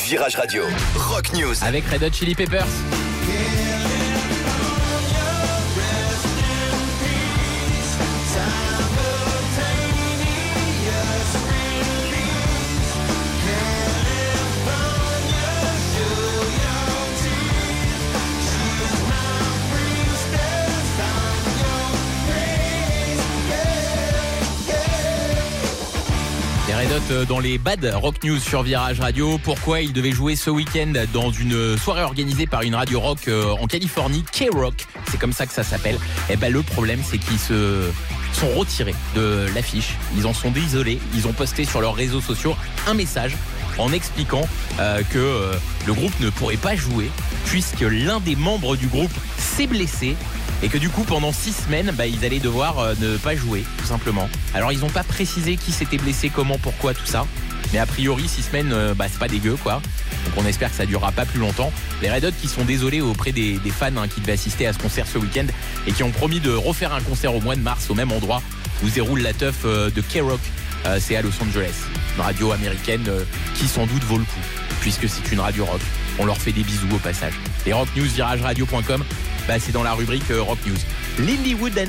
Virage Radio, Rock News. Avec Red Hot Chili Peppers. Les Red Hot dans les Bad Rock News sur Virage Radio. Pourquoi ils devaient jouer ce week-end dans une soirée organisée par une radio rock en Californie, K-Rock, c'est comme ça que ça s'appelle. Et ben le problème, c'est qu'ils se sont retirés de l'affiche. Ils en sont désolés. Ils ont posté sur leurs réseaux sociaux un message en expliquant que le groupe ne pourrait pas jouer puisque l'un des membres du groupe s'est blessé. Et que du coup pendant 6 semaines ils allaient devoir ne pas jouer tout simplement. Alors ils n'ont pas précisé qui s'était blessé, comment, pourquoi, tout ça. Mais a priori 6 semaines c'est pas dégueu quoi. Donc on espère que ça durera pas plus longtemps. Les Red Hot qui sont désolés auprès des fans qui devaient assister à ce concert ce week-end et qui ont promis de refaire un concert au mois de mars au même endroit où se déroule la teuf de K-Rock. C'est à Los Angeles, une radio américaine qui sans doute vaut le coup puisque c'est une radio rock. On leur fait des bisous au passage. Et Rock News, virageradio.com, c'est dans la rubrique Rock News. Lilywood